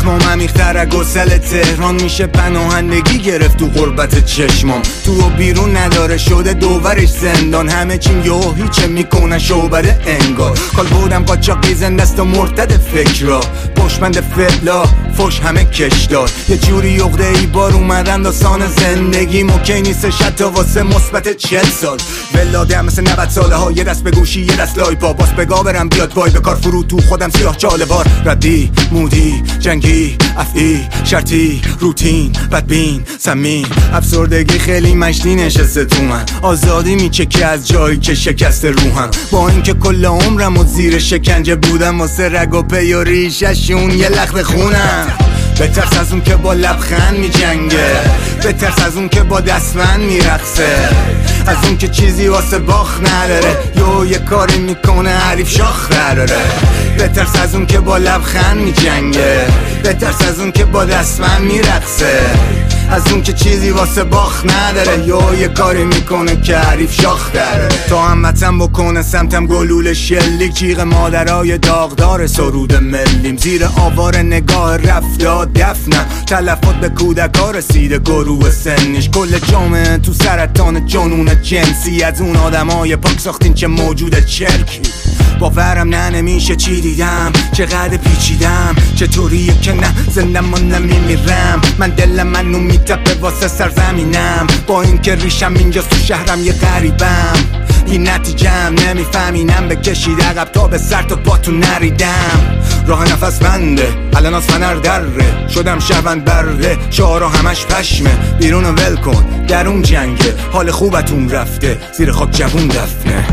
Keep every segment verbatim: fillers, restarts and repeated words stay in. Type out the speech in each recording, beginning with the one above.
زخمام عمیق‌تر از گسل تهران میشه پناهندگی گرفت تو غربت چشمام. تو و بیرون نداره شده دوورش زندان، همه چیم یهو هیچه میکنه شعبده انگار. کال بودم قاچاقی زندست و مرتد فکر را پشمند فعلا فش همه کش داد. یه جوری عقده ای بار اومدن داستان زندگی موکی نیستش حتی واسه مثبت چل سال. ولاده هم مثل نود ساله ها، یه دست به گوشی یه دست لای پا، باس بگا برم بیاد وای به کار فرو تو خودم سیاه چاله بار. ردی مودی جنگی افعی شرطی روتین بدبین سمین افسردگی خیلی مشتی نشسته تو من. آزادی میچکی از جایی که شکسته روحم، با اینکه کل عمرم و زیر شکنجه بودم واسه رگ و پی و ریششون یه لخت خونم. بترس از اون که با لبخند میجنگه، بترس از اون که با دستمند میرقصه، از اون که چیزی واسه باخت نداره یو یه کاری میکنه حریف شاخ نداره. بترس از اون که با لبخند میجنگه، بترس از اون که با دستمند میرقصه، از اون که چیزی واسه باخت نداره یو یه کاری میکنه که حریف شاخ داره. تا همتم بکنه سمتم گلول شلیک، جیغ مادرای داغدار سرود ملیم، زیر آوار نگاه رفته دفنم، تلفات به کودکا رسیده گروه سنیش. کل جامعه تو سرطان جنون جنسی، از اون آدمای پاک ساختین چه موجود چرکی. باورم نه نمیشه چی دیدم، چقدر پیچیدم، چطوریه که نه زندم و نمیمیرم. من دلم منو میتپه واسه سرزمینم، با این که ریشم اینجاست تو شهرم یه غریبم. بی نتیجم نمیفهمینم بکشید عقب تا به سر تا پا تو نریدم. راه نفس بنده الان از فنر دره، شدم شهروند برده شعارا همش پشمه. بیرون ول کن درون جنگه، حال خوبتون رفته زیر خاک جوون دفنه.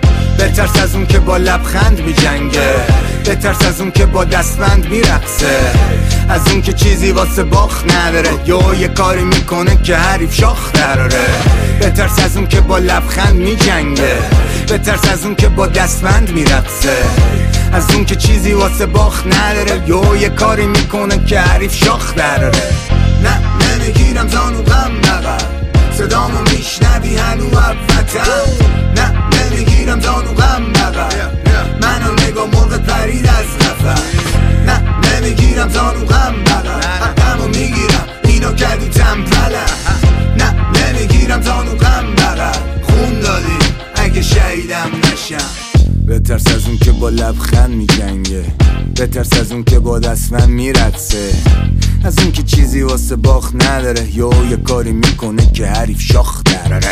بترس از اون که با لبخند میجنگه، بترس از اون که با دستبند میرقصه، از اون که چیزی واسه باخت نداره یو یه کاری میکنه که حریف شاخ دراره. بترس از اون که با لبخند میجنگه، بترس از اون که با دستبند میرقصه، از اون که چیزی واسه باخت نداره یو یه کاری میکنه که حریف شاخ دراره. نه نمیگیرم زانو غم نبر، صدامو میشنوی هنو وطن. نه نمیگیرم زانو غم نبر، منو نگاه مرغ پرید از نفر. نه نمیگیرم زانو غم نبر، حقمو میگیرم اینو کردی تنبلم. نه نمیگیرم زانو غم نبر، خون دادی اگه شهیدم نشم. بترس از اون که با لبخند میجنگه، بترس از اون که با دستمند میرقصه، از اون که چیزی واسه باخت نداره یو یه کاری میکنه که حریف شاخ دراره.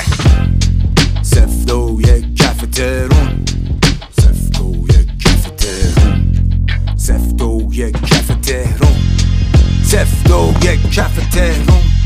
سفت و یک کف ترون، سفت و یک کف ترون، سفت و یک کف تهرون، سفت و یک کف تهرون.